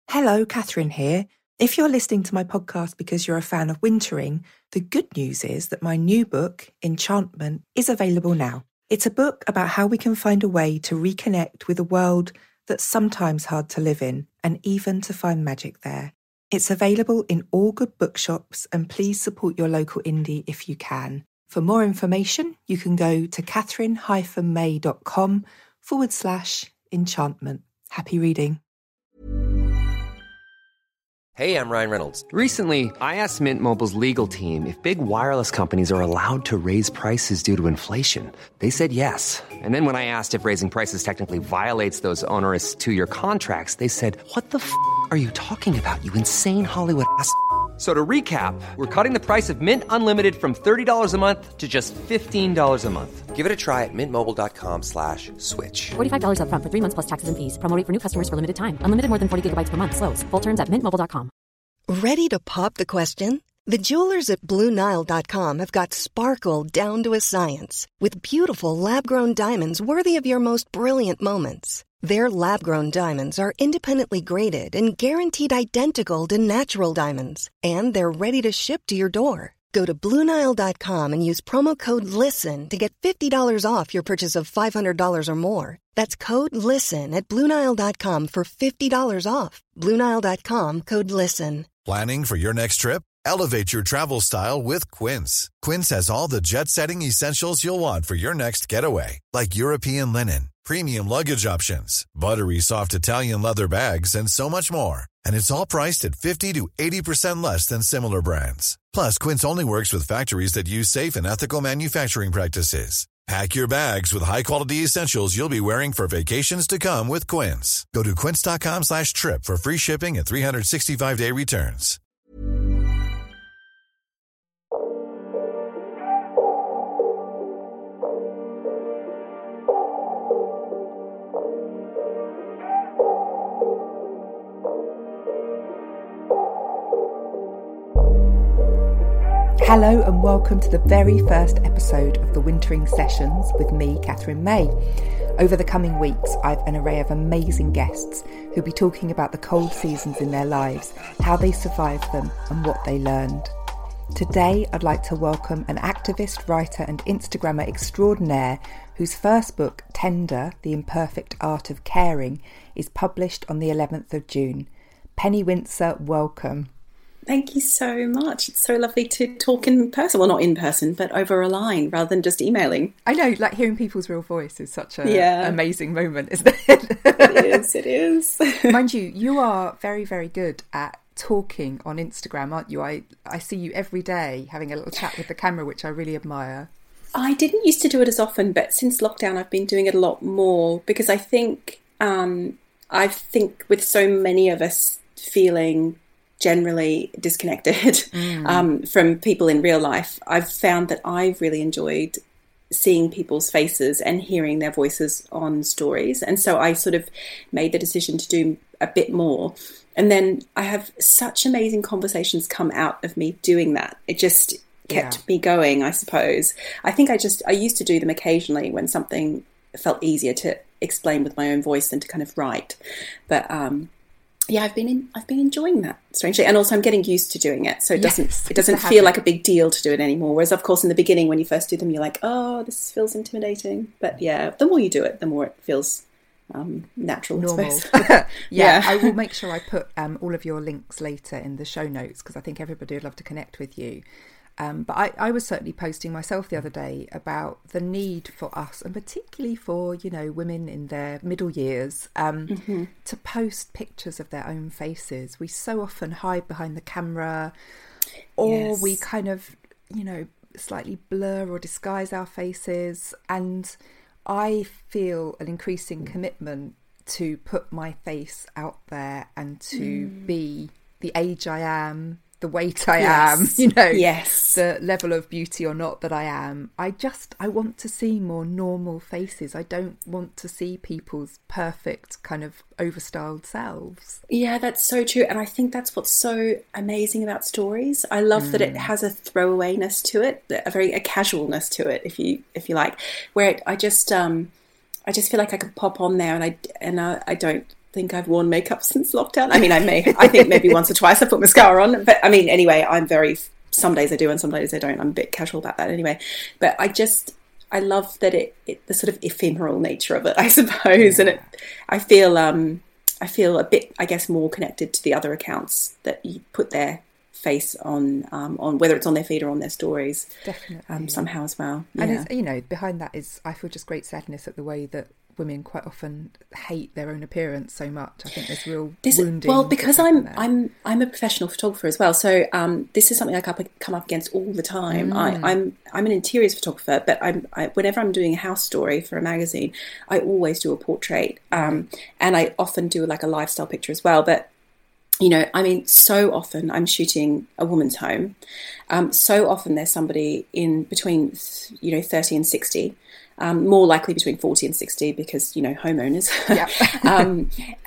Hello, Catherine here. If you're listening to my podcast because you're a fan of wintering, the good news is that my new book, Enchantment, is available now. It's a book about how we can find a way to reconnect with a world that's sometimes hard to live in, and even to find magic there. It's available in all good bookshops, and please support your local indie if you can. For more information, you can go to catherine-may.com/enchantment. Happy reading. Hey, I'm Ryan Reynolds. Recently, I asked Mint Mobile's legal team if big wireless companies are allowed to raise prices due to inflation. They said yes. And then when I asked if raising prices technically violates those onerous two-year contracts, they said, "What the f*** are you talking about, you insane Hollywood ass?" So to recap, we're cutting the price of Mint Unlimited from $30 a month to just $15 a month. Give it a try at mintmobile.com/switch. $45 up front for 3 months plus taxes and fees. Promo rate for new customers for limited time. Unlimited more than 40 gigabytes per month. Slows full terms at mintmobile.com. Ready to pop the question? The jewelers at BlueNile.com have got sparkle down to a science with beautiful lab-grown diamonds worthy of your most brilliant moments. Their lab-grown diamonds are independently graded and guaranteed identical to natural diamonds, and they're ready to ship to your door. Go to BlueNile.com and use promo code LISTEN to get $50 off your purchase of $500 or more. That's code LISTEN at BlueNile.com for $50 off. BlueNile.com, code LISTEN. Planning for your next trip? Elevate your travel style with Quince. Quince has all the jet-setting essentials you'll want for your next getaway, like European linen, premium luggage options, buttery soft Italian leather bags, and so much more. And it's all priced at 50 to 80% less than similar brands. Plus, Quince only works with factories that use safe and ethical manufacturing practices. Pack your bags with high-quality essentials you'll be wearing for vacations to come with Quince. Go to quince.com/trip for free shipping and 365-day returns. Hello and welcome to the very first episode of the Wintering Sessions with me, Catherine May. Over the coming weeks, I've an array of amazing guests who'll be talking about the cold seasons in their lives, how they survived them and what they learned. Today, I'd like to welcome an activist, writer and Instagrammer extraordinaire whose first book, Tender, The Imperfect Art of Caring, is published on the 11th of June. Penny Windsor, welcome. Thank you so much. It's so lovely to talk in person. Well, not in person, but over a line rather than just emailing. I know, like hearing people's real voice is such an amazing moment, isn't it? It is. Mind you, you are very, very good at talking on Instagram, aren't you? I see you every day having a little chat with the camera, which I really admire. I didn't used to do it as often, but since lockdown I've been doing it a lot more because I think with so many of us feeling generally disconnected from people in real life, I've found that I've really enjoyed seeing people's faces and hearing their voices on stories. And so I sort of made the decision to do a bit more. And then I have such amazing conversations come out of me doing that. It just kept me going, I suppose. I think I used to do them occasionally when something felt easier to explain with my own voice than to kind of write. But I've been enjoying that, strangely, and also I'm getting used to doing it, so it doesn't feel like a big deal to do it anymore. Whereas, of course, in the beginning, when you first do them, you're like, "Oh, this feels intimidating." But yeah, the more you do it, the more it feels natural, normal. I suppose. Yeah, I will make sure I put all of your links later in the show notes because I think everybody would love to connect with you. But I was certainly posting myself the other day about the need for us, and particularly for, women in their middle years, to post pictures of their own faces. We so often hide behind the camera, or we kind of, slightly blur or disguise our faces. And I feel an increasing commitment to put my face out there and to be the age I am, the weight I am, the level of beauty or not that I am. I want to see more normal faces. I don't want to see people's perfect kind of overstyled selves. Yeah, that's so true. And I think that's what's so amazing about stories. I love that it has a throwawayness to it, a casualness to it, if you like, where I just feel like I could pop on there and I don't think I've worn makeup since lockdown. I mean, I think maybe once or twice I put mascara on, but I mean, anyway, some days I do and some days I don't. I'm a bit casual about that anyway. But I love that the sort of ephemeral nature of it, I suppose. Yeah. And I feel a bit, I guess, more connected to the other accounts that you put their face on whether it's on their feed or on their stories. Definitely. Somehow as well. Yeah. And it's, you know, behind that is, I feel just great sadness at the way that women quite often hate their own appearance so much. I think there's real wounding. Well, because I'm a professional photographer as well, so this is something I come up against all the time. I'm an interiors photographer, but whenever I'm doing a house story for a magazine, I always do a portrait, and I often do like a lifestyle picture as well. But you know, I mean, so often I'm shooting a woman's home. So often there's somebody in between, 30 and 60. More likely between 40 and 60 because, homeowners. Yep.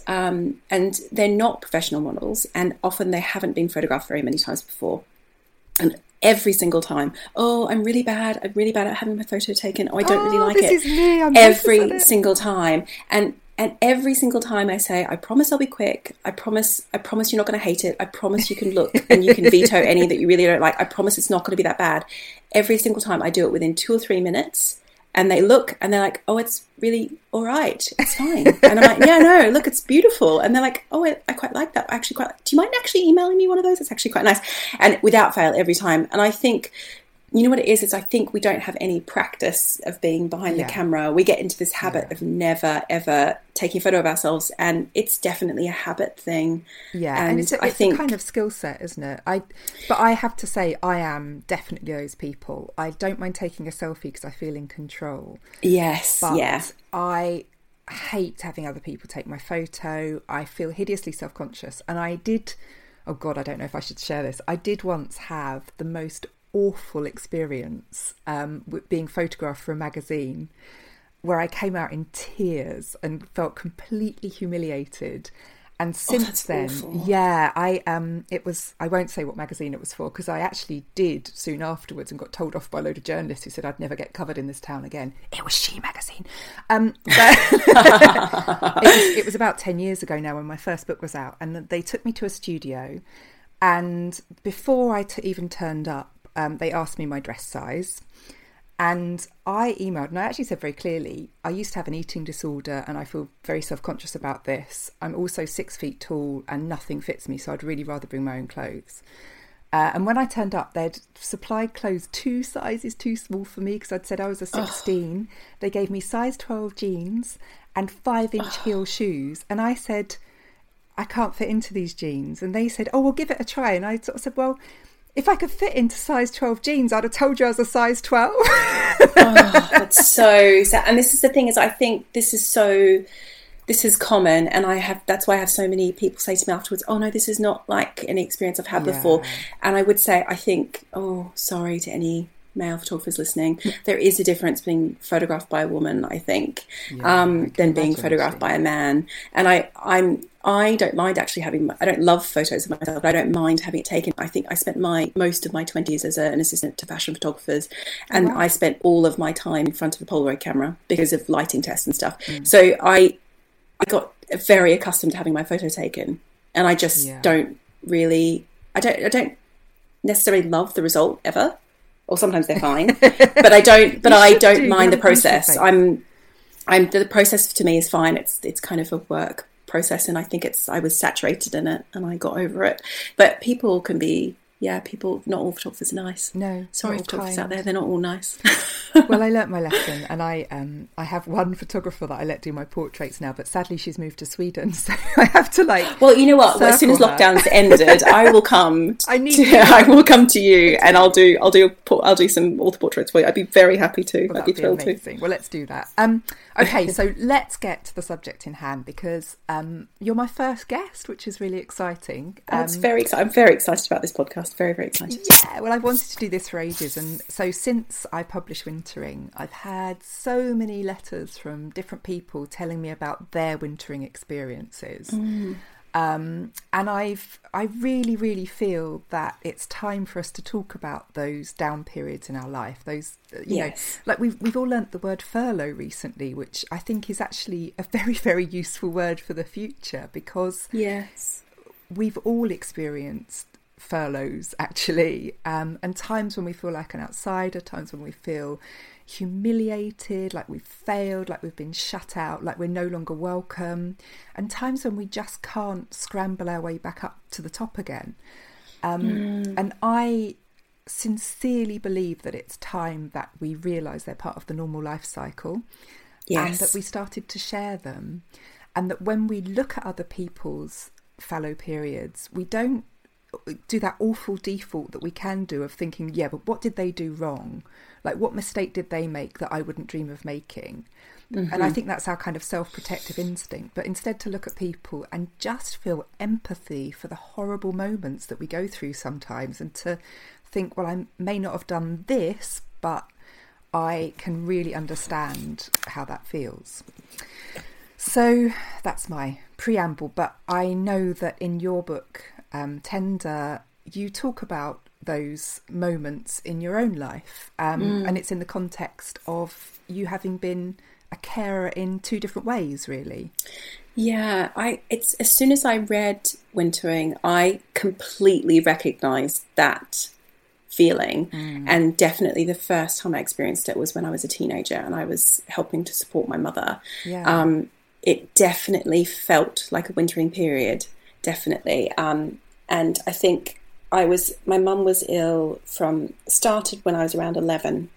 And they're not professional models, and often they haven't been photographed very many times before. And every single time, I'm really bad at having my photo taken. I don't really like it. This is me. Every single time. And every single time I say, I promise I'll be quick. I promise you're not going to hate it. I promise you can look and you can veto any that you really don't like. I promise it's not going to be that bad. Every single time I do it within 2 or 3 minutes. And they look and they're like, oh, it's really all right. It's fine. And I'm like, yeah, no, look, it's beautiful. And they're like, oh, I quite like that. Do you mind actually emailing me one of those? It's actually quite nice. And without fail, every time. And I think, you know what it is? It's I think we don't have any practice of being behind the camera. We get into this habit of never, ever taking a photo of ourselves. And it's definitely a habit thing. Yeah, and it's a kind of skill set, isn't it? But I have to say, I am definitely those people. I don't mind taking a selfie because I feel in control. Yes, but I hate having other people take my photo. I feel hideously self-conscious. And I did, oh God, I don't know if I should share this. I did once have the most awful experience with being photographed for a magazine where I came out in tears and felt completely humiliated. And since then, awful. I won't say what magazine it was for because I actually did soon afterwards and got told off by a load of journalists who said I'd never get covered in this town again. It was She magazine. It was about 10 years ago now when my first book was out, and they took me to a studio, and before I even turned up, they asked me my dress size, and I emailed, and I actually said very clearly, I used to have an eating disorder and I feel very self-conscious about this. I'm also 6 feet tall and nothing fits me, so I'd really rather bring my own clothes. And when I turned up, they'd supplied clothes 2 sizes too small for me because I'd said I was a 16. They gave me size 12 jeans and 5-inch heel shoes, and I said, I can't fit into these jeans. And they said, oh, we'll give it a try. And I sort of said, well, if I could fit into size 12 jeans, I'd have told you I was a size 12. That's so sad. And this is the thing, is I think this is common, and that's why I have so many people say to me afterwards, oh no, this is not like any experience I've had before. And I would say, I think, sorry to any male photographers listening, there is a difference being photographed by a woman, I think, than being photographed by a man. And I don't mind actually I don't love photos of myself, but I don't mind having it taken. I think I spent most of my 20s as an assistant to fashion photographers, and I spent all of my time in front of a Polaroid camera because of lighting tests and stuff. So I got very accustomed to having my photo taken, and I just don't really, I don't necessarily love the result ever, or sometimes they're fine, but I don't mind the process. The process to me is fine. It's kind of a work process, and I think I was saturated in it and I got over it. But people can be, not all photographers are nice. No, sorry, photographers out there, they're not all nice. Well, I learnt my lesson, and I have one photographer that I let do my portraits now, but sadly she's moved to Sweden, so I have to Well, you know what? As soon as lockdown's ended, I will come. I will come to you, and I'll do some author portraits for you. I'd be very happy to. Well, I'd be thrilled to. Well, let's do that. Okay, so let's get to the subject in hand, because you're my first guest, which is really exciting. That's very exciting. I'm very excited about this podcast. Very, very excited. Yeah, well, I've wanted to do this for ages, and so since I published Wintering, I've had so many letters from different people telling me about their wintering experiences. And I really, really feel that it's time for us to talk about those down periods in our life. Those, you know, like we've all learnt the word furlough recently, which I think is actually a very, very useful word for the future, because we've all experienced furloughs actually, and times when we feel like an outsider, times when we feel humiliated, like we've failed, like we've been shut out, like we're no longer welcome, and times when we just can't scramble our way back up to the top again. And I sincerely believe that it's time that we realise they're part of the normal life cycle, and that we started to share them, and that when we look at other people's fallow periods, we don't do that awful default that we can do of thinking, yeah, but what did they do wrong? Like, what mistake did they make that I wouldn't dream of making? And I think that's our kind of self-protective instinct. But instead to look at people and just feel empathy for the horrible moments that we go through sometimes, and to think, well, I may not have done this, but I can really understand how that feels. So that's my preamble. But I know that in your book, Tender, you talk about those moments in your own life, and it's in the context of you having been a carer in two different ways, really. Yeah, it's as soon as I read Wintering, I completely recognised that feeling, and definitely the first time I experienced it was when I was a teenager and I was helping to support my mother. It definitely felt like a wintering period, definitely. And I think my mum was ill started when I was around 11.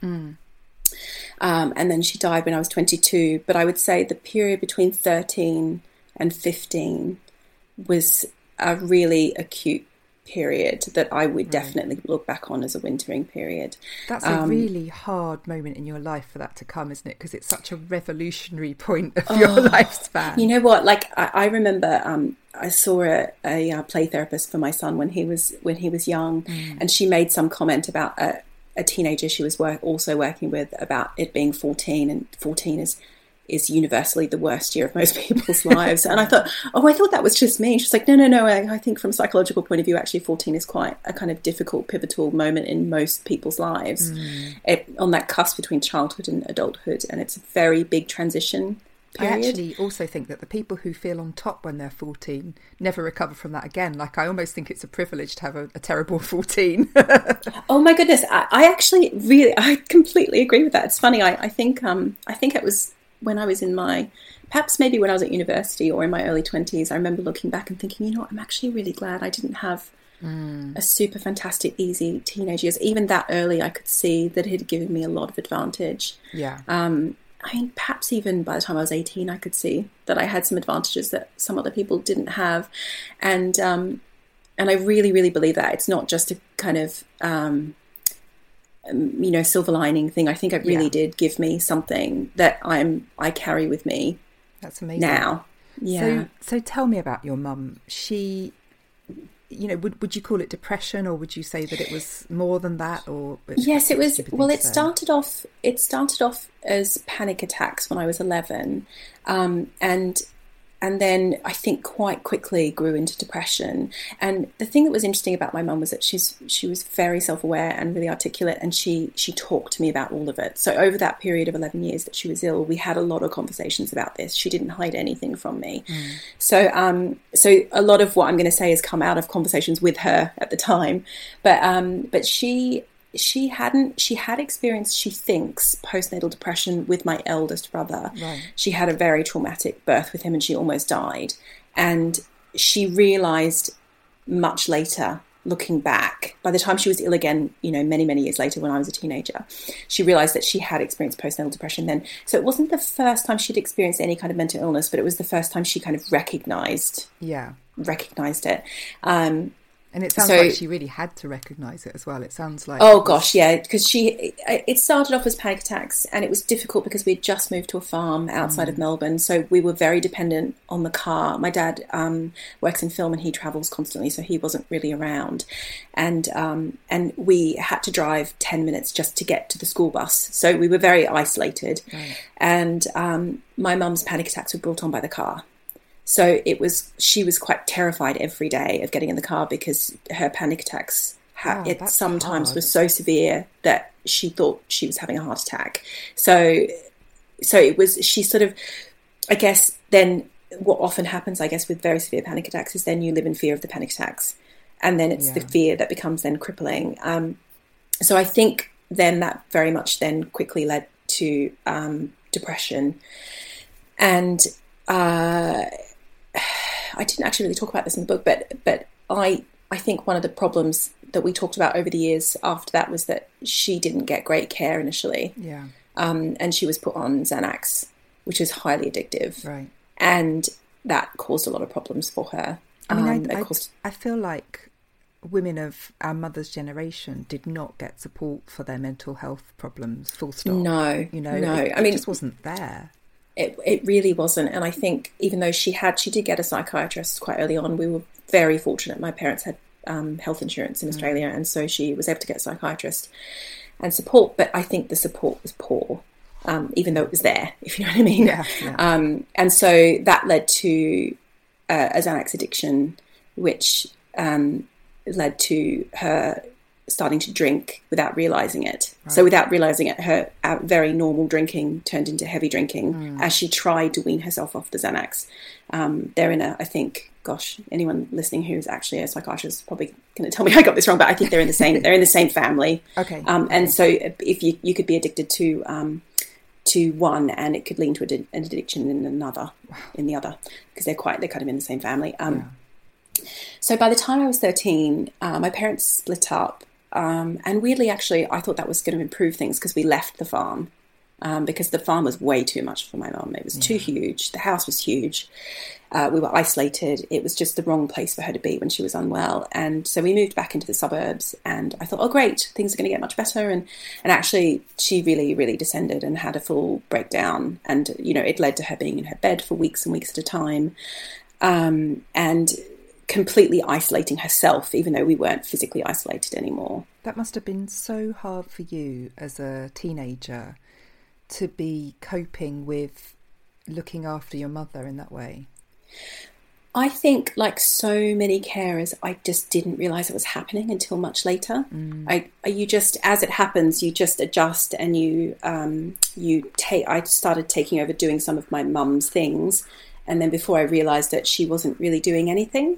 And then she died when I was 22. But I would say the period between 13 and 15 was a really acute period that I would definitely look back on as a wintering period. That's a really hard moment in your life for that to come, isn't it? Because it's such a revolutionary point of your lifespan. You know what? Like I remember, I saw a play therapist for my son when he was young, and she made some comment about a teenager she was also working with, about it being 14, and 14 is universally the worst year of most people's lives. And I thought that was just me. She's like, no, I think from a psychological point of view, actually 14 is quite a kind of difficult, pivotal moment in most people's lives, on that cusp between childhood and adulthood. And it's a very big transition period. I actually also think that the people who feel on top when they're 14 never recover from that again. Like, I almost think it's a privilege to have a terrible 14. Oh my goodness. I completely agree with that. It's funny. I think it was when I was perhaps maybe when I was at university or in my early 20s, I remember looking back and thinking, you know what, I'm actually really glad I didn't have a super fantastic, easy teenage years. Even that early, I could see that it had given me a lot of advantage. Yeah. I mean, perhaps even by the time I was 18, I could see that I had some advantages that some other people didn't have. And I really, really believe that it's not just a kind of, silver lining thing. I think it really did give me something that I carry with me. That's amazing. Now. Yeah. So tell me about your mum. She, would you call it depression, or would you say that it was more than that? Or yes, it was. Well, it started off as panic attacks when I was 11, and then I think quite quickly grew into depression. And the thing that was interesting about my mum was that she was very self-aware and really articulate, and she talked to me about all of it. So over that period of 11 years that she was ill, we had a lot of conversations about this. She didn't hide anything from me. So a lot of what I'm going to say has come out of conversations with her at the time. But she had experienced, she thinks, postnatal depression with my eldest brother. Right. She had a very traumatic birth with him and she almost died. And she realised much later, looking back, by the time she was ill again, many, many years later when I was a teenager, she realised that she had experienced postnatal depression then. So it wasn't the first time she'd experienced any kind of mental illness, but it was the first time she kind of recognised it. And it sounds like she really had to recognise it as well. It sounds like... Oh, gosh, yeah, because it started off as panic attacks, and it was difficult because we'd just moved to a farm outside of Melbourne, so we were very dependent on the car. My dad works in film and he travels constantly, so he wasn't really around. And we had to drive 10 minutes just to get to the school bus, so we were very isolated. Right. And my mum's panic attacks were brought on by the car. So she was quite terrified every day of getting in the car because her panic attacks sometimes hard. were so severe that she thought she was having a heart attack. So it was, she sort of, I guess then what often happens, I guess, with very severe panic attacks is then you live in fear of the panic attacks. And then it's the fear that becomes then crippling. So I think then that very much then quickly led to depression. And I didn't actually really talk about this in the book, but I think one of the problems that we talked about over the years after that was that she didn't get great care initially. Yeah. And she was put on Xanax, which is highly addictive. Right. And that caused a lot of problems for her. I mean, I feel like women of our mother's generation did not get support for their mental health problems, full stop. No, you know, no. It just wasn't there. It really wasn't. And I think even though she did get a psychiatrist quite early on, we were very fortunate. My parents had health insurance in Australia, and so she was able to get a psychiatrist and support. But I think the support was poor, even though it was there, if you know what I mean. Yeah, yeah. And so that led to a Xanax addiction, which led to her starting to drink without realizing it. Right. So without realizing it, her very normal drinking turned into heavy drinking as she tried to wean herself off the Xanax. They're in I think, gosh, anyone listening who's actually a psychiatrist is probably going to tell me I got this wrong, but I think they're in the same family. Okay. And so if you could be addicted to one, and it could lead to an addiction in the other, because they're kind of in the same family. So by the time I was 13, my parents split up. And weirdly, actually, I thought that was going to improve things because we left the farm because the farm was way too much for my mum. It was too huge. The house was huge. We were isolated. It was just the wrong place for her to be when she was unwell. And so we moved back into the suburbs, and I thought, oh, great, things are going to get much better. And actually, she really, really descended and had a full breakdown. And, you know, it led to her being in her bed for weeks and weeks at a time. And completely isolating herself, even though we weren't physically isolated anymore. That must have been so hard for you as a teenager to be coping with looking after your mother in that way. I think, like so many carers, I just didn't realise it was happening until much later. You just, as it happens, you just adjust, and I started taking over doing some of my mum's things, and then before I realised that she wasn't really doing anything.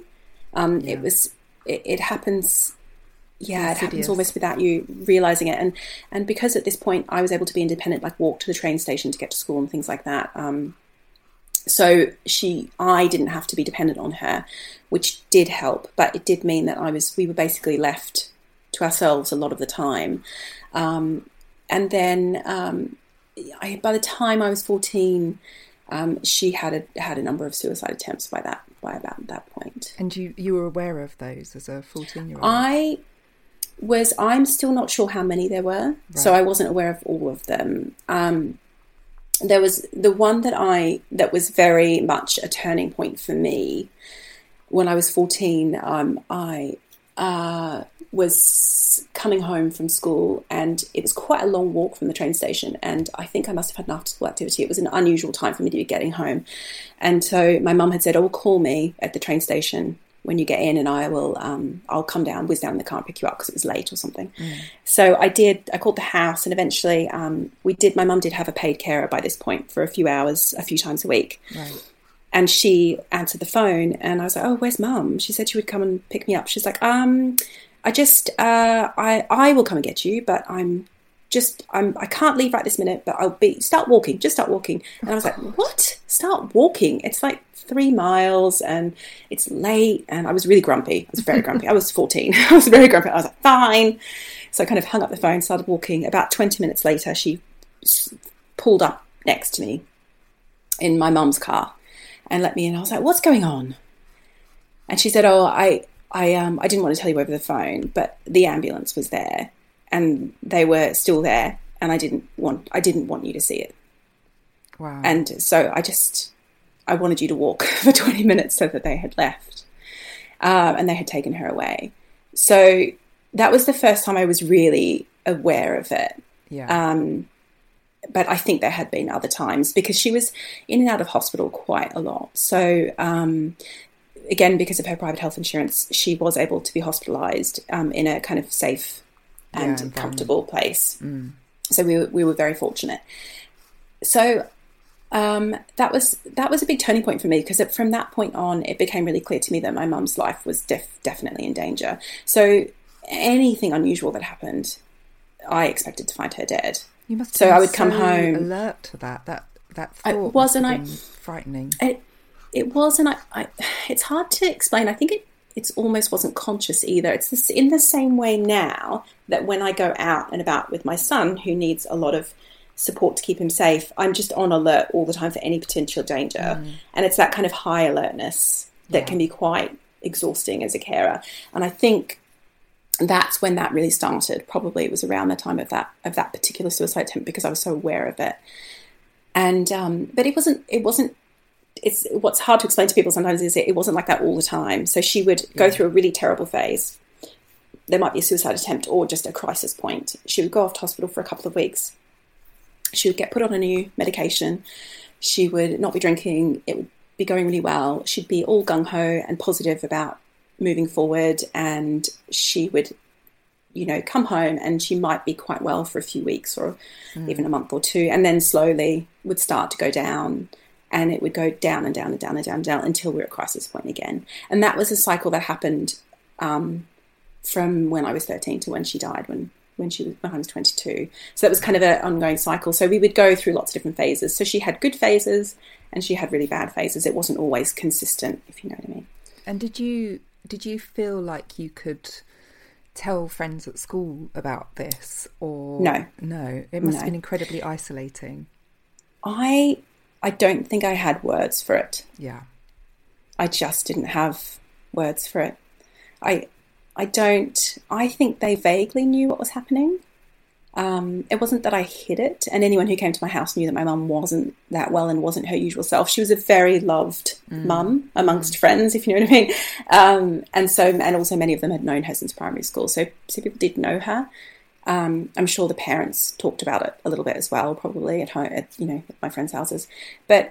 It happens. Yeah, it happens almost without you realising it. And because at this point I was able to be independent, like walk to the train station to get to school and things like that. So I didn't have to be dependent on her, which did help, but it did mean that we were basically left to ourselves a lot of the time. And then by the time I was 14, she had a number of suicide attempts by about that point. And you were aware of those as a 14-year-old? I'm still not sure how many there were, right. So I wasn't aware of all of them. There was the one that was very much a turning point for me. When I was 14, I was coming home from school, and it was quite a long walk from the train station, and I think I must have had an after-school activity. It was an unusual time for me to be getting home, and so my mum had said, "Oh, call me at the train station when you get in, and I'll come down, whiz down in the car and pick you up because it was late or something." So I did. I called the house, and eventually my mum did have a paid carer by this point for a few hours, a few times a week. Right. And she answered the phone, and I was like, "Oh, where's Mum?" She said she would come and pick me up. She's like, I will come and get you, but I can't leave right this minute, but start walking. And I was like, what? Start walking? It's like 3 miles and it's late. And I was really grumpy. I was very grumpy. I was 14. I was very grumpy. I was like, fine. So I kind of hung up the phone, started walking. About 20 minutes later, she pulled up next to me in my mum's car and let me in. I was like, what's going on? And she said, oh, I didn't want to tell you over the phone, but the ambulance was there and they were still there, and I didn't want you to see it. Wow. And so I wanted you to walk for 20 minutes so that they had left, and they had taken her away. So that was the first time I was really aware of it. Yeah. but I think there had been other times because she was in and out of hospital quite a lot. So again, because of her private health insurance, she was able to be hospitalised in a kind of safe and comfortable place. So we were very fortunate. So that was a big turning point for me, because from that point on, it became really clear to me that my mum's life was definitely in danger. So anything unusual that happened, I expected to find her dead. You must. So I would come home alert to that. That thought frightening. It was, and it's hard to explain. I think it's almost wasn't conscious either. It's in the same way now that when I go out and about with my son, who needs a lot of support to keep him safe, I'm just on alert all the time for any potential danger. And it's that kind of high alertness that can be quite exhausting as a carer. And I think that's when that really started. Probably it was around the time of that particular suicide attempt, because I was so aware of it. And but it wasn't. It's what's hard to explain to people sometimes is it wasn't like that all the time. So she would go through a really terrible phase. There might be a suicide attempt or just a crisis point. She would go off to hospital for a couple of weeks. She would get put on a new medication. She would not be drinking. It would be going really well. She'd be all gung-ho and positive about moving forward. And she would, come home and she might be quite well for a few weeks or even a month or two. And then slowly would start to go down. And it would go down and down and down and down and down until we were at crisis point again. And that was a cycle that happened from when I was 13 to when she died, when I was 22. So that was kind of an ongoing cycle. So we would go through lots of different phases. So she had good phases and she had really bad phases. It wasn't always consistent, if you know what I mean. And did you feel like you could tell friends at school about this? Or no, it must have been incredibly isolating. I don't think I had words for it. Yeah. I just didn't have words for it. I think they vaguely knew what was happening. It wasn't that I hid it, and anyone who came to my house knew that my mum wasn't that well and wasn't her usual self. She was a very loved mum amongst friends, if you know what I mean. And also many of them had known her since primary school, so people did know her. I'm sure the parents talked about it a little bit as well, probably at home, at my friends' houses. But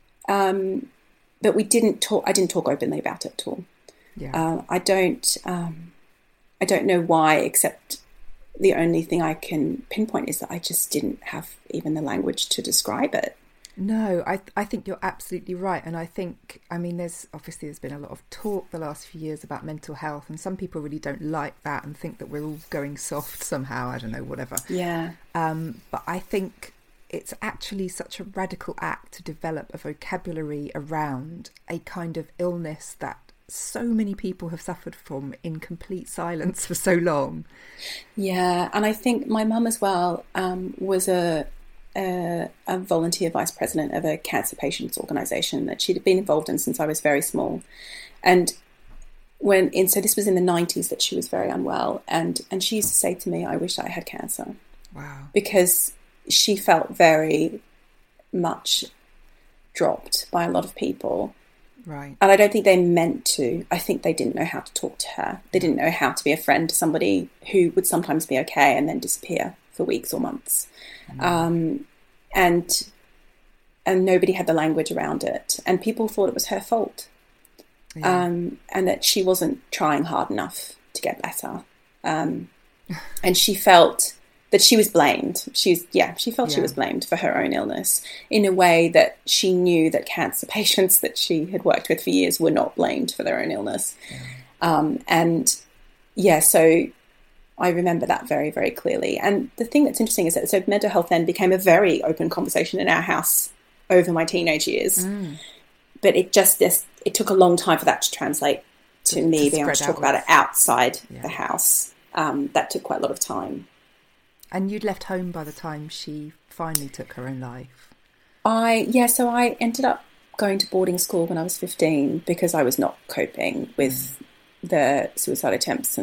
we didn't talk. I didn't talk openly about it at all. Yeah. I don't know why, except the only thing I can pinpoint is that I just didn't have even the language to describe it. No, I think you're absolutely right. And I think, there's been a lot of talk the last few years about mental health, and some people really don't like that and think that we're all going soft somehow. I don't know, whatever. Yeah. But I think it's actually such a radical act to develop a vocabulary around a kind of illness that so many people have suffered from in complete silence for so long. Yeah, and I think my mum as well was a volunteer vice president of a cancer patients organisation that she'd been involved in since I was very small. And so this was in the 90s that she was very unwell, and she used to say to me, I wish I had cancer. Wow. Because she felt very much dropped by a lot of people. Right. And I don't think they meant to. I think they didn't know how to talk to her. They didn't know how to be a friend to somebody who would sometimes be okay and then disappear for weeks or months. And nobody had the language around it. And people thought it was her fault. Yeah. And that she wasn't trying hard enough to get better. And she felt that she was blamed. She was blamed for her own illness in a way that she knew that cancer patients that she had worked with for years were not blamed for their own illness. Yeah. So I remember that very, very clearly. And the thing that's interesting is that so mental health then became a very open conversation in our house over my teenage years. But it took a long time for that to translate to me being able to talk about it outside the house. That took quite a lot of time. And you'd left home by the time she finally took her own life. So I ended up going to boarding school when I was 15 because I was not coping with the suicide attempts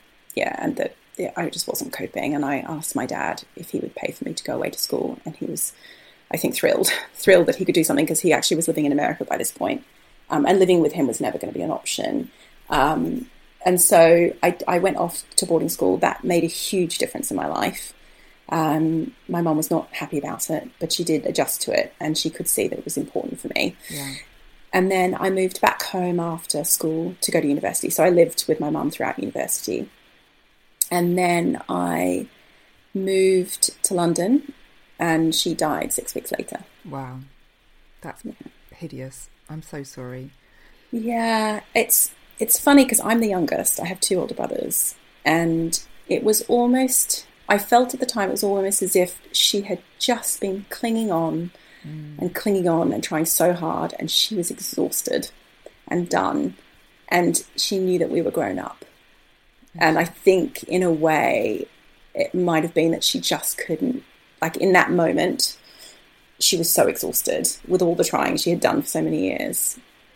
I just wasn't coping. And I asked my dad if he would pay for me to go away to school, and he was, I think, thrilled that he could do something because he actually was living in America by this point, and living with him was never going to be an option. And so I went off to boarding school. That made a huge difference in my life. My mum was not happy about it, but she did adjust to it, and she could see that it was important for me. Yeah. And then I moved back home after school to go to university. So I lived with my mum throughout university. And then I moved to London, and she died 6 weeks later. Wow. That's hideous. I'm so sorry. Yeah, it's funny because I'm the youngest. I have 2 older brothers. And it was almost, I felt at the time, it was almost as if she had just been clinging on and trying so hard, and she was exhausted and done, and she knew that we were grown up. And I think in a way it might have been that she just couldn't, like in that moment she was so exhausted with all the trying she had done for so many years,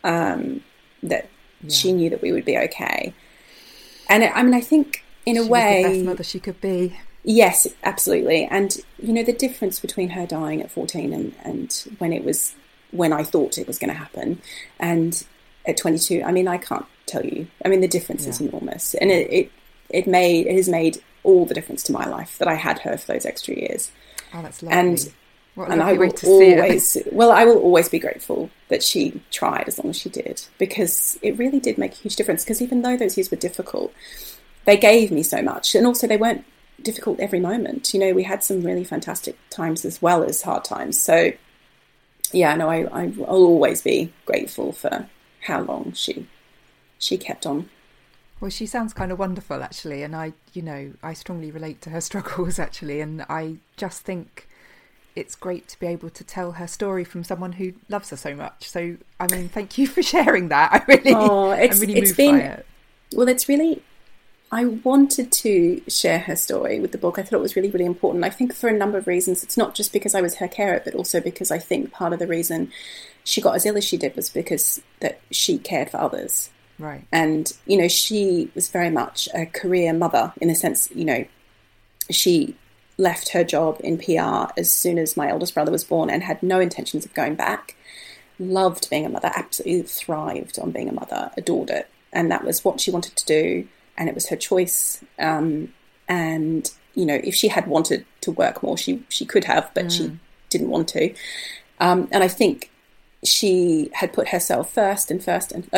that she knew that we would be okay. And I think in a way, was the best mother she could be. Yes, absolutely. And, you know, the difference between her dying at 14 and when I thought it was going to happen, and at 22, I mean, I can't tell you. I mean, the difference is enormous. And it has made all the difference to my life that I had her for those extra years. Oh, that's lovely. And I will always, I will always be grateful that she tried as long as she did, because it really did make a huge difference. Because even though those years were difficult, they gave me so much. And also they weren't difficult every moment. You know, we had some really fantastic times as well as hard times. So yeah, no, I'll always be grateful for how long she kept on. Well, she sounds kind of wonderful, actually, and I strongly relate to her struggles, actually, and I just think it's great to be able to tell her story from someone who loves her so much. So, I mean, thank you for sharing that. I'm really moved by it. Well, it's really, I wanted to share her story with the book. I thought it was really, really important. I think for a number of reasons. It's not just because I was her carer, but also because I think part of the reason she got as ill as she did was because that she cared for others. Right. And, you know, she was very much a career mother in the sense, you know, she left her job in PR as soon as my eldest brother was born and had no intentions of going back. Loved being a mother, absolutely thrived on being a mother, adored it. And that was what she wanted to do. And it was her choice. And, you know, if she had wanted to work more, she could have, but she didn't want to. And I think she had put herself last all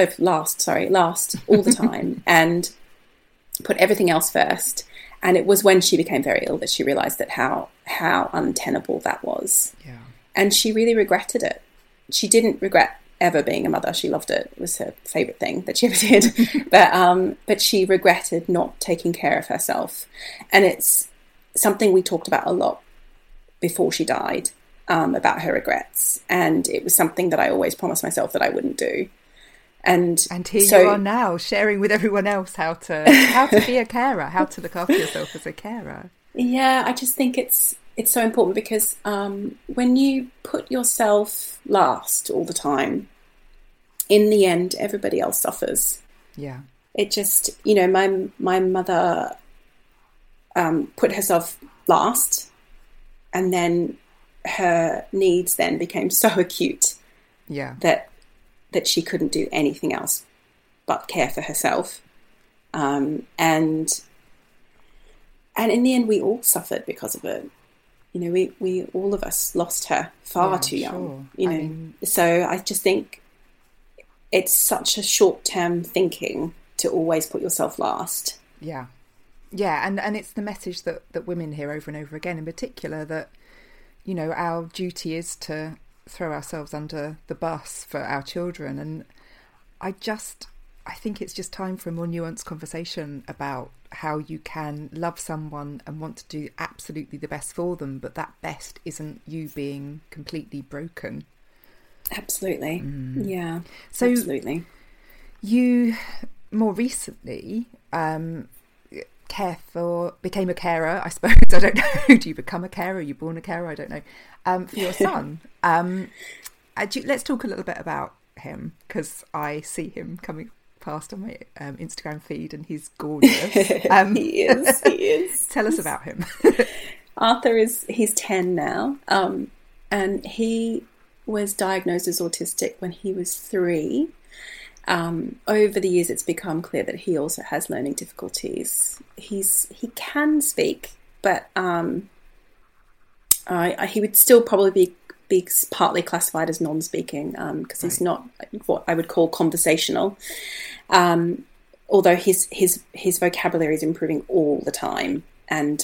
the time and put everything else first. And it was when she became very ill that she realised that how untenable that was. Yeah. And she really regretted it. She didn't regret ever being a mother. She loved it. It was her favourite thing that she ever did. But she regretted not taking care of herself. And it's something we talked about a lot before she died, about her regrets. And it was something that I always promised myself that I wouldn't do. And here you are now, sharing with everyone else how to be a carer, how to look after yourself as a carer. Yeah, I just think it's so important because when you put yourself last all the time, in the end, everybody else suffers. Yeah. It just, you know, my mother put herself last, and then her needs then became so acute that she couldn't do anything else but care for herself. And in the end, we all suffered because of it. You know, we all of us lost her far too young. Sure. You know, so I just think it's such a short-term thinking to always put yourself last. Yeah. Yeah, and it's the message that women hear over and over again, in particular, that, you know, our duty is to throw ourselves under the bus for our children. And I think it's just time for a more nuanced conversation about how you can love someone and want to do absolutely the best for them, but that best isn't you being completely broken. Absolutely. Yeah. So absolutely. You more recently became a carer, I suppose. I don't know. Do you become a carer? Are you born a carer? I don't know. For your son. Let's talk a little bit about him, because I see him coming past on my Instagram feed and he's gorgeous. He is. Tell us about him. Arthur he's 10 now. And he was diagnosed as autistic when he was 3. Over the years, it's become clear that he also has learning difficulties. He can speak, but he would still probably be partly classified as non-speaking because he's not what I would call conversational. Although his vocabulary is improving all the time, and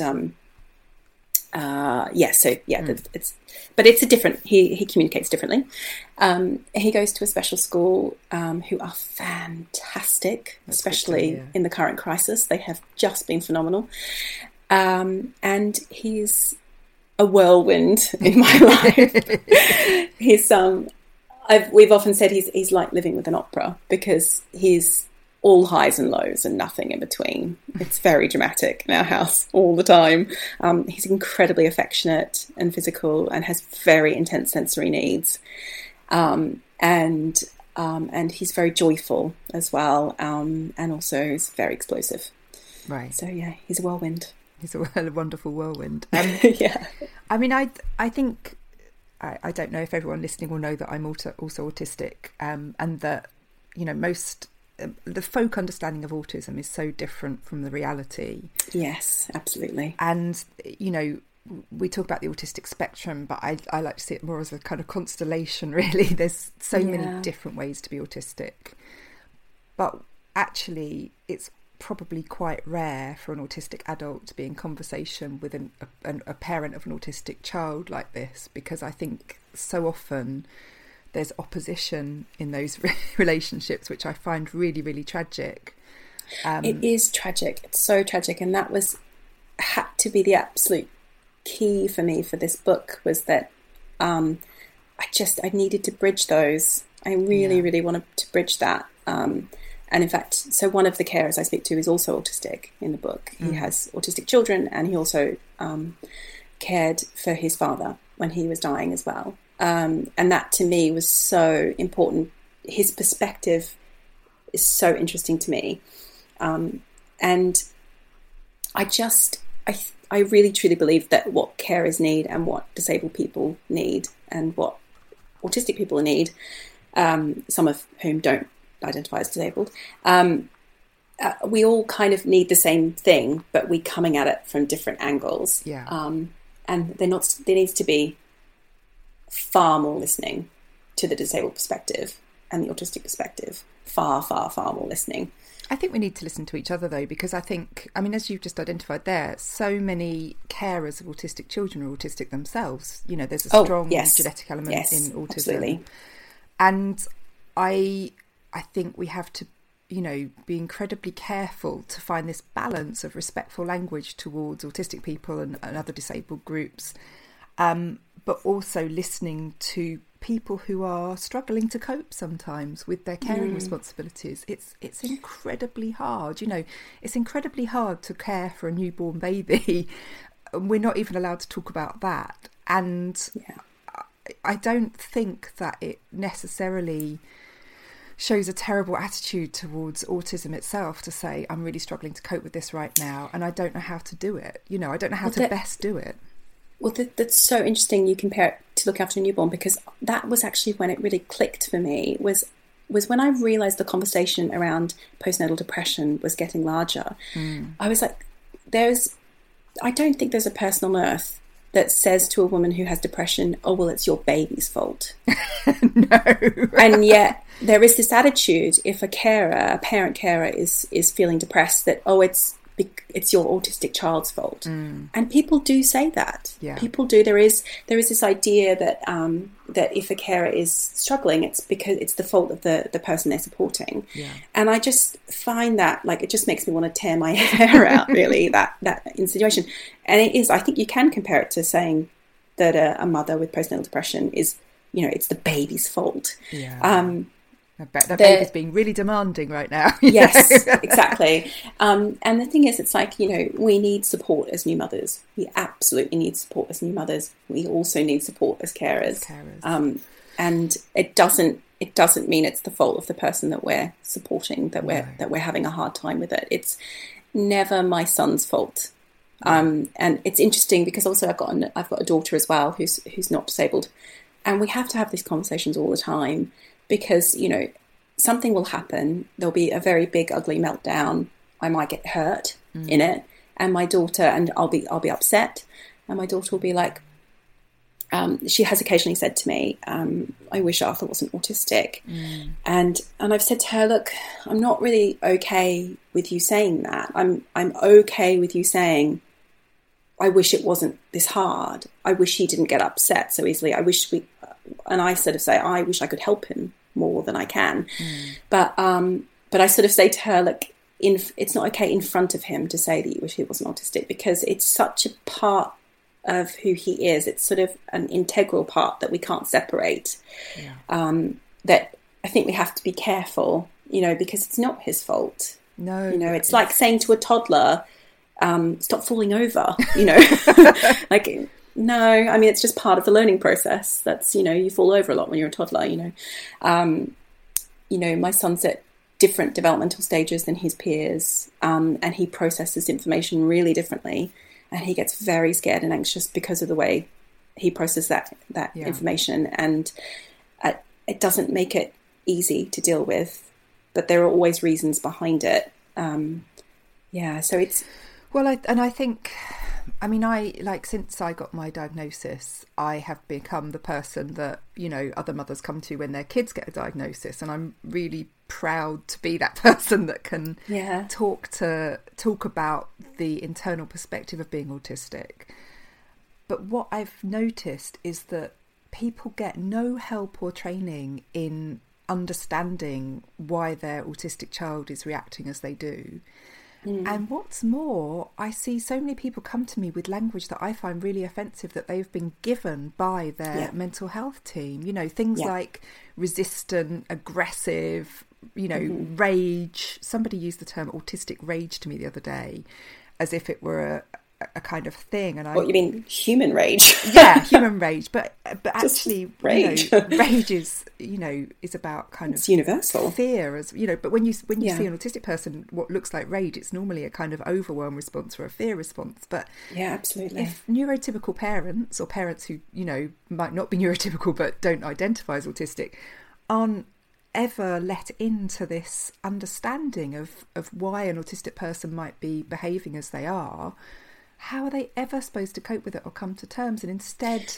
it's a different. He communicates differently. He goes to a special school who are fantastic, especially in the current crisis. They have just been phenomenal, and he's a whirlwind in my life. We've often said he's like living with an opera because he's all highs and lows and nothing in between. It's very dramatic in our house all the time. He's incredibly affectionate and physical and has very intense sensory needs. And he's very joyful as well. And also is very explosive. Right. So yeah, he's a whirlwind. He's a wonderful whirlwind. Yeah. I mean, I think, I don't know if everyone listening will know that I'm also autistic, and that, the folk understanding of autism is so different from the reality. Yes, absolutely. And, we talk about the autistic spectrum, but I like to see it more as a kind of constellation, really. There's so many different ways to be autistic. But actually, it's probably quite rare for an autistic adult to be in conversation with a parent of an autistic child like this, because I think so often there's opposition in those relationships, which I find really, really tragic. It is tragic. It's so tragic. And that had to be the absolute key for me for this book, was that I needed to bridge those. I really, really wanted to bridge that. And in fact, so one of the carers I speak to is also autistic in the book. He has autistic children, and he also cared for his father when he was dying as well. And that to me was so important. His perspective is so interesting to me. And I really truly believe that what carers need and what disabled people need and what autistic people need, some of whom don't identify as disabled, we all kind of need the same thing, but we're coming at it from different angles. Yeah. And there needs to be far more listening to the disabled perspective and the autistic perspective. Far, far, far more listening. I think we need to listen to each other, though, because as you've just identified there, so many carers of autistic children are autistic themselves. There's a strong genetic element in autism. Absolutely. And I think we have to, be incredibly careful to find this balance of respectful language towards autistic people and other disabled groups, but also listening to people who are struggling to cope sometimes with their caring responsibilities. It's incredibly hard. It's incredibly hard to care for a newborn baby. We're not even allowed to talk about that. And I don't think that it necessarily shows a terrible attitude towards autism itself to say, I'm really struggling to cope with this right now and I don't know how to do it. I don't know how to best do it. Well, that's so interesting you compare it to look after a newborn, because that was actually when it really clicked for me, was when I realised the conversation around postnatal depression was getting larger. I was like, I don't think there's a person on earth that says to a woman who has depression, oh, well, it's your baby's fault. No. And yet there is this attitude, if a parent carer is feeling depressed, that, oh, it's your autistic child's fault. And people do say that. Yeah. People do. There is this idea that that if a carer is struggling, it's because it's the fault of the person they're supporting. Yeah. And I just find that, it just makes me want to tear my hair out, really, that insinuation. And it is, I think you can compare it to saying that a mother with postnatal depression is, it's the baby's fault. Yeah. I bet that baby's being really demanding right now. Yes, exactly. And the thing is, it's we need support as new mothers. We absolutely need support as new mothers. We also need support as carers. And it doesn't mean it's the fault of the person that we're supporting, that we're having a hard time with it. It's never my son's fault. And it's interesting because also I've got a daughter as well who's not disabled, and we have to have these conversations all the time. Because, something will happen. There'll be a very big, ugly meltdown. I might get hurt in it. And my daughter, and I'll be upset. And my daughter will be like, she has occasionally said to me, I wish Arthur wasn't autistic. And I've said to her, look, I'm not really okay with you saying that. I'm okay with you saying, I wish it wasn't this hard. I wish he didn't get upset so easily. And I sort of say, I wish I could help him more than I can. But I sort of say to her, look, it's not okay in front of him to say that you wish he wasn't autistic, because it's such a part of who he is. It's sort of an integral part that we can't separate. That I think we have to be careful, because it's not his fault. No, it's like saying to a toddler, stop falling over, like, no, I mean, it's just part of the learning process. That's, you fall over a lot when you're a toddler, my son's at different developmental stages than his peers, and he processes information really differently, and he gets very scared and anxious because of the way he processes that information, and it doesn't make it easy to deal with, but there are always reasons behind it. So it's... Well, I think, since I got my diagnosis, I have become the person that, other mothers come to when their kids get a diagnosis. And I'm really proud to be that person that can talk about the internal perspective of being autistic. But what I've noticed is that people get no help or training in understanding why their autistic child is reacting as they do. And what's more, I see so many people come to me with language that I find really offensive that they've been given by their mental health team. Things like resistant, aggressive, rage. Somebody used the term autistic rage to me the other day, as if it were a kind of thing. And what you mean, human rage? Yeah, human rage. But actually, rage. Rage is is about kind it's of universal fear, as But when you see an autistic person, what looks like rage, it's normally a kind of overwhelm response or a fear response. But absolutely. If neurotypical parents, or parents who might not be neurotypical but don't identify as autistic, aren't ever let into this understanding of why an autistic person might be behaving as they are, how are they ever supposed to cope with it or come to terms? And instead,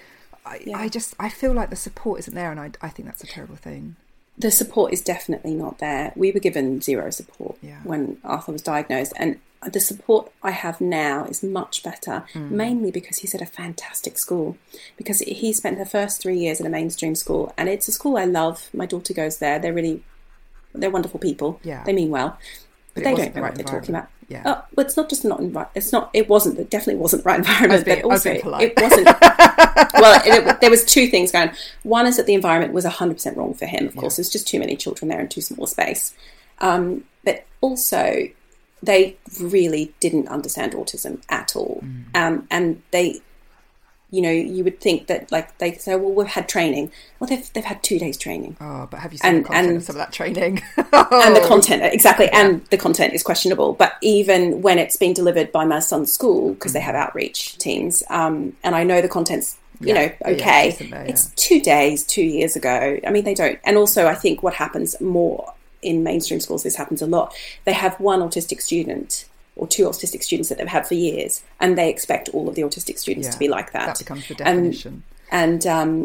I feel like the support isn't there, and I think that's a terrible thing. The support is definitely not there. We were given zero support when Arthur was diagnosed, and the support I have now is much better, mainly because he's at a fantastic school, because he spent the first 3 years in a mainstream school, and it's a school I love. My daughter goes there. They're wonderful people. Yeah. They mean well, but they don't know what they're talking about. Yeah. Well, it's not just not. It definitely wasn't the right environment. But also, it wasn't. Well, there was two things going. One is that the environment was 100% wrong for him. Of course, there's just too many children there in too small a space. But also, they really didn't understand autism at all, and they. You would think that, like, they say, well, we've had training. Well, they've had 2 days training. Oh, but have you seen the content of some of that training? And the content, exactly. Yeah. And the content is questionable. But even when it's being delivered by my son's school, because they have outreach teams, and I know the content's, okay. It's 2 days, 2 years ago. I mean, they don't. And also, I think what happens more in mainstream schools, this happens a lot. They have one autistic student or two autistic students that they've had for years, and they expect all of the autistic students to be like that. That becomes the definition. And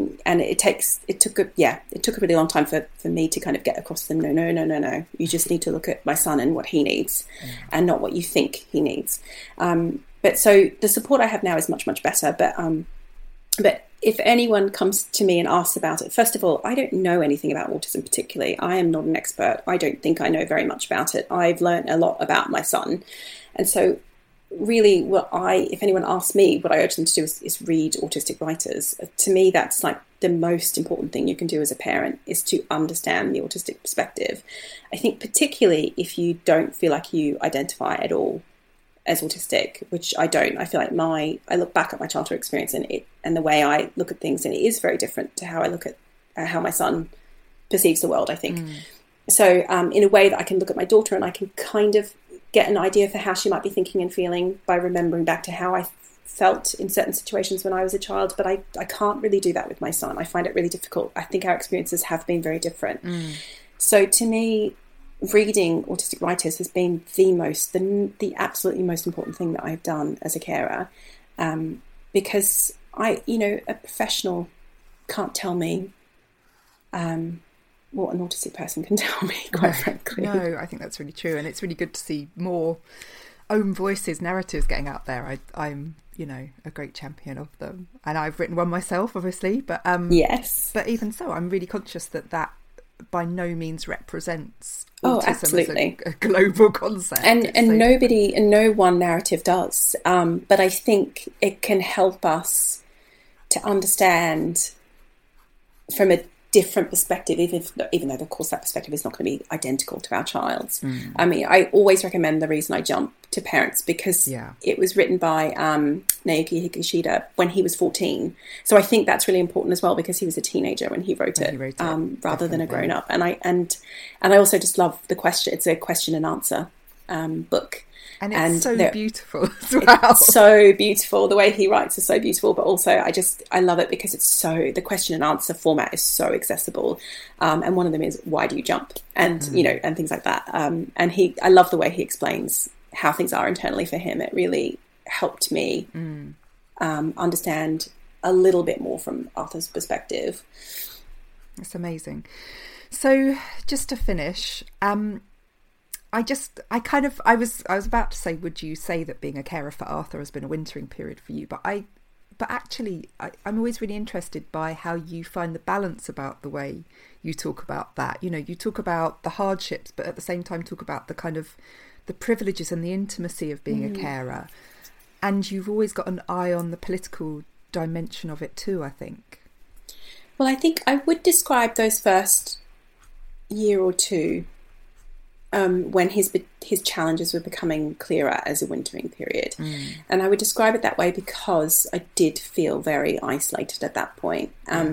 it took a really long time for me to kind of get across to them. No. You just need to look at my son and what he needs, and not what you think he needs. But so the support I have now is much, much better. But if anyone comes to me and asks about it, first of all, I don't know anything about autism particularly. I am not an expert. I don't think I know very much about it. I've learned a lot about my son. And so really if anyone asks me, what I urge them to do is read autistic writers. To me, that's like the most important thing you can do as a parent, is to understand the autistic perspective. I think particularly if you don't feel like you identify at all as autistic, which I don't. I feel like I look back at my childhood experience and the way I look at things, and it is very different to how I look at how my son perceives the world, I think. So in a way that I can look at my daughter and I can kind of get an idea for how she might be thinking and feeling by remembering back to how I felt in certain situations when I was a child. But I can't really do that with my son. I find it really difficult. I think our experiences have been very different. So to me, reading autistic writers has been the absolutely most important thing that I've done as a carer, because a professional can't tell me what an autistic person can tell me, quite frankly. No, I think that's really true. And it's really good to see more own voices, narratives getting out there. I'm a great champion of them. And I've written one myself, obviously. But yes. But even so, I'm really conscious that by no means represents autism absolutely. As a global concept. And no one narrative does. But I think it can help us to understand from a different perspective, even though, of course, that perspective is not going to be identical to our child's. I mean, I always recommend The Reason I Jump to parents because it was written by Naoki Higashida when he was 14. So I think that's really important as well because he was a teenager when he wrote it, rather than a grown-up. And I also just love the question. It's a question and answer book. And it's so beautiful as well. It's so beautiful. The way he writes is so beautiful, but also I love it because the question and answer format is so accessible. And one of them is, why do you jump? And, and things like that. And I love the way he explains how things are internally for him. It really helped me understand a little bit more from Arthur's perspective. That's amazing. So just to finish, I was about to say, would you say that being a carer for Arthur has been a wintering period for you? But actually, I'm always really interested by how you find the balance about the way you talk about that. You talk about the hardships, but at the same time talk about the kind of the privileges and the intimacy of being a carer. And you've always got an eye on the political dimension of it too, I think. Well, I think I would describe those first year or two when his challenges were becoming clearer as a wintering period. And I would describe it that way because I did feel very isolated at that point.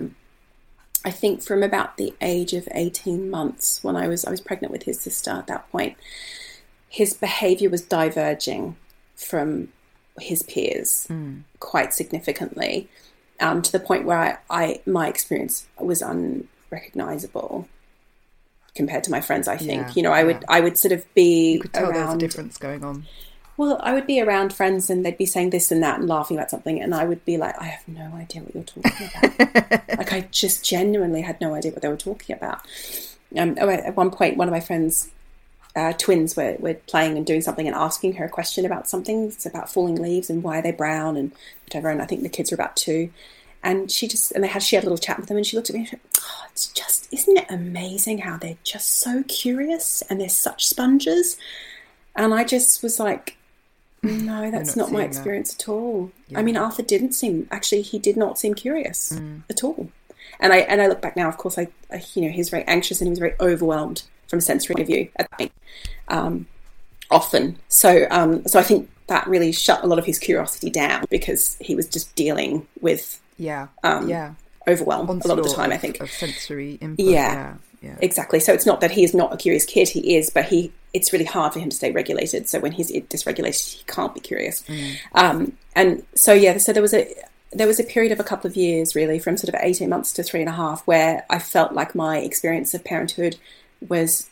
I think from about the age of 18 months, when I was pregnant with his sister at that point, his behaviour was diverging from his peers quite significantly, to the point where my experience was unrecognisable compared to my friends, I think. I would sort of be you could tell around... there was a difference going on. Well, I would be around friends and they'd be saying this and that and laughing about something, and I would be like, I have no idea what you're talking about. Like, I just genuinely had no idea what they were talking about. At one point, one of my friends, twins, were playing and doing something and asking her a question about something. It's about falling leaves and why are they brown and whatever, and I think the kids were about 2. And she had a little chat with them, and she looked at me and she went, oh, it's just, isn't it amazing how they're just so curious and they're such sponges? And I just was like, no, that's not my experience at all. Yeah. I mean, Arthur he did not seem curious at all. And I look back now, of course, he was very anxious and he was very overwhelmed from a sensory point of view at that point, often. So I think that really shut a lot of his curiosity down because he was just dealing with overwhelm a lot of the time, I think. Of sensory input. Yeah, exactly. So it's not that he is not a curious kid, he is, but it's really hard for him to stay regulated. So when he's dysregulated, he can't be curious. And so there was a period of a couple of years, really, from sort of 18 months to 3.5, where I felt like my experience of parenthood was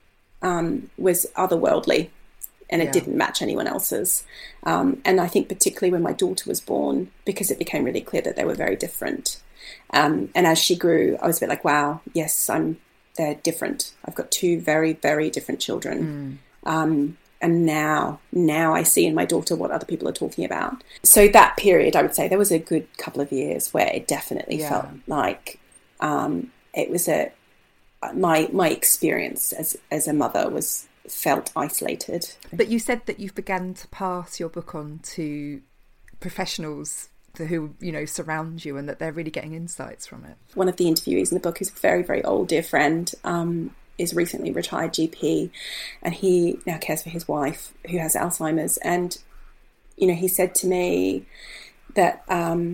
otherworldly. And it didn't match anyone else's. And I think particularly when my daughter was born, because it became really clear that they were very different. And as she grew, I was a bit like, wow, yes, they're different. I've got 2 very, very different children. And now I see in my daughter what other people are talking about. So that period, I would say there was a good couple of years where it definitely felt like it was my experience as a mother felt isolated. But you said that you've begun to pass your book on to professionals who surround you and that they're really getting insights from it. One of the interviewees in the book is a very, very old dear friend, is recently retired GP, and he now cares for his wife who has Alzheimer's. And he said to me that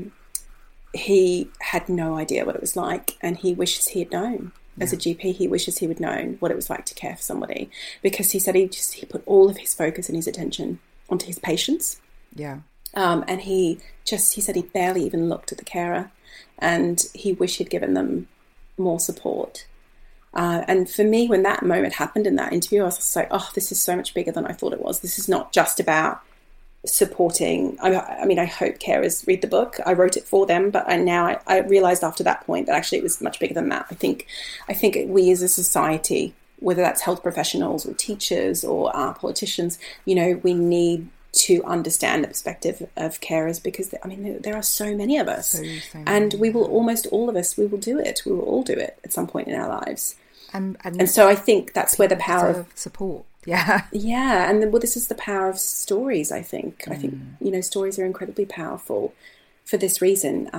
he had no idea what it was like, and he wishes he had known. As a GP, he wishes he would known what it was like to care for somebody, because he said he put all of his focus and his attention onto his patients. Yeah. And he said he barely even looked at the carer, and he wished he'd given them more support. And for me, when that moment happened in that interview, I was just like, oh, this is so much bigger than I thought it was. This is not just about supporting. I mean, I hope carers read the book. I wrote it for them, but I realized after that point that actually it was much bigger than that. I think we as a society, whether that's health professionals or teachers or politicians, we need to understand the perspective of carers, because I mean there are so many of us, and we will all do it. We will all do it at some point in our lives, and so I think that's where the power of support. And this is the power of stories. I think stories are incredibly powerful for this reason.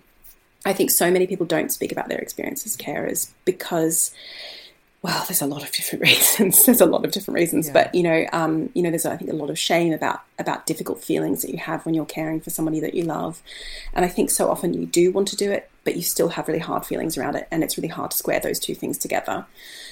I think so many people don't speak about their experience as carers because, well, there's a lot of different reasons. But there's, I think, a lot of shame about difficult feelings that you have when you're caring for somebody that you love. And I think so often you do want to do it, but you still have really hard feelings around it, and it's really hard to square those two things together.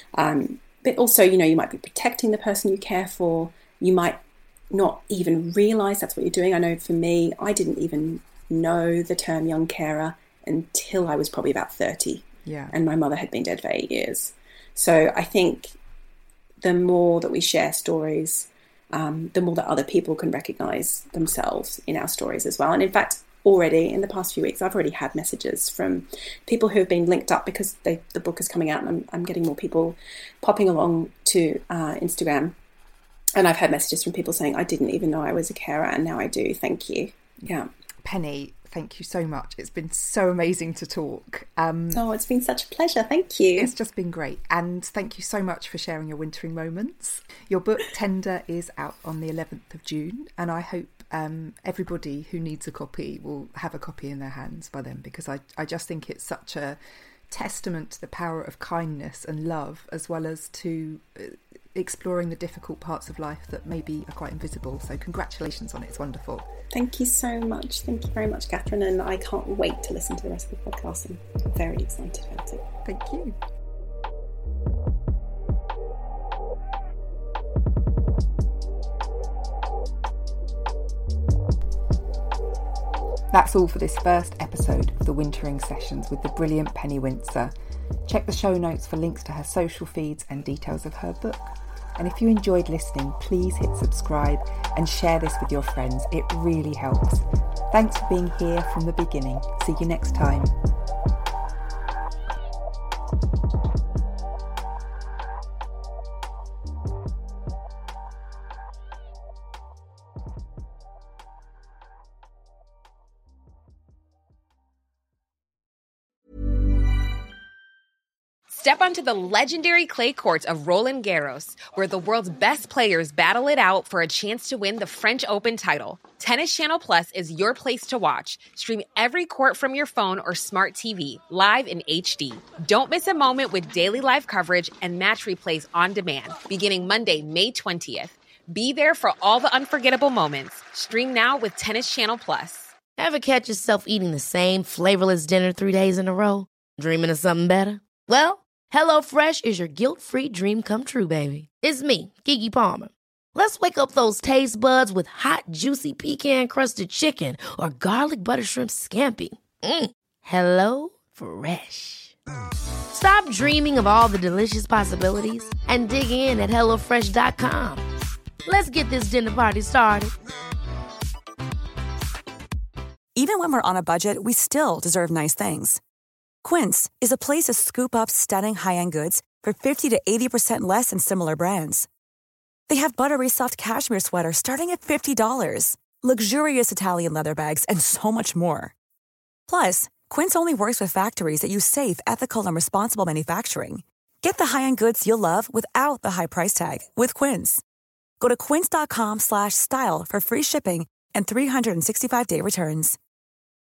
But also, you might be protecting the person you care for. You might not even realize that's what you're doing. I know for me, I didn't even know the term young carer until I was probably about 30. Yeah. And my mother had been dead for 8 years. So I think the more that we share stories, the more that other people can recognize themselves in our stories as well. And in fact, already in the past few weeks, I've already had messages from people who have been linked up because the book is coming out, and I'm getting more people popping along to Instagram. And I've had messages from people saying, I didn't even know I was a carer, and now I do. Thank you. Yeah. Penny, thank you so much. It's been so amazing to talk. It's been such a pleasure. Thank you. It's just been great. And thank you so much for sharing your wintering moments. Your book, Tender, is out on the 11th of June. And I hope everybody who needs a copy will have a copy in their hands by then, because I just think it's such a testament to the power of kindness and love, as well as to exploring the difficult parts of life that maybe are quite invisible. So congratulations on it. It's wonderful. Thank you so much. Thank you very much, Catherine. And I can't wait to listen to the rest of the podcast. I'm very excited about it. Thank you. That's all for this first episode of the Wintering Sessions with the brilliant Penny Wincer. Check the show notes for links to her social feeds and details of her book. And if you enjoyed listening, please hit subscribe and share this with your friends. It really helps. Thanks for being here from the beginning. See you next time. Step onto the legendary clay courts of Roland Garros, where the world's best players battle it out for a chance to win the French Open title. Tennis Channel Plus is your place to watch. Stream every court from your phone or smart TV, live in HD. Don't miss a moment with daily live coverage and match replays on demand, beginning Monday, May 20th. Be there for all the unforgettable moments. Stream now with Tennis Channel Plus. Ever catch yourself eating the same flavorless dinner 3 days in a row? Dreaming of something better? Well, HelloFresh is your guilt-free dream come true, baby. It's me, Keke Palmer. Let's wake up those taste buds with hot, juicy pecan-crusted chicken or garlic butter shrimp scampi. Hello Fresh. Stop dreaming of all the delicious possibilities and dig in at HelloFresh.com. Let's get this dinner party started. Even when we're on a budget, we still deserve nice things. Quince is a place to scoop up stunning high-end goods for 50 to 80% less than similar brands. They have buttery soft cashmere sweaters starting at $50, luxurious Italian leather bags, and so much more. Plus, Quince only works with factories that use safe, ethical, and responsible manufacturing. Get the high-end goods you'll love without the high price tag with Quince. Go to quince.com/style for free shipping and 365-day returns.